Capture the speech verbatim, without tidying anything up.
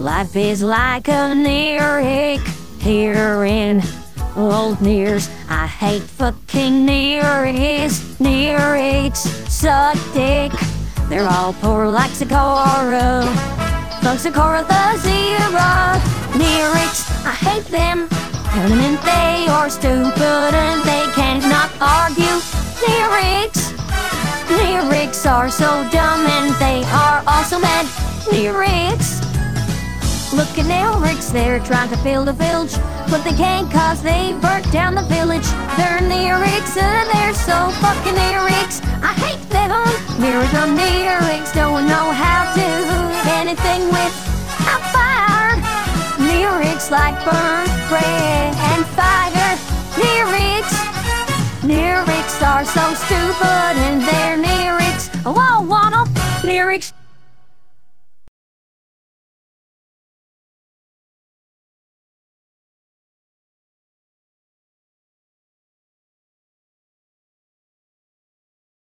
Life is like a lyric here in old nears. I hate fucking lyrics. Lyrics suck dick. They're all poor like Sakura. Fuck Sakura the Zero. Lyrics, I hate them. And they are stupid and they cannot argue. Lyrics, lyrics are so dumb and they are also mad. Lyrics, look at lyrics, they're trying to build a village, but they can't cause they burnt down the village. Their lyrics, uh, they're so fucking lyrics. I hate them. Lyrical lyrics don't know how to do anything with a fire. Lyrics like burnt bread and fire. Lyrics, lyrics are so stupid and their lyrics, oh, I want 'em. Lyrics.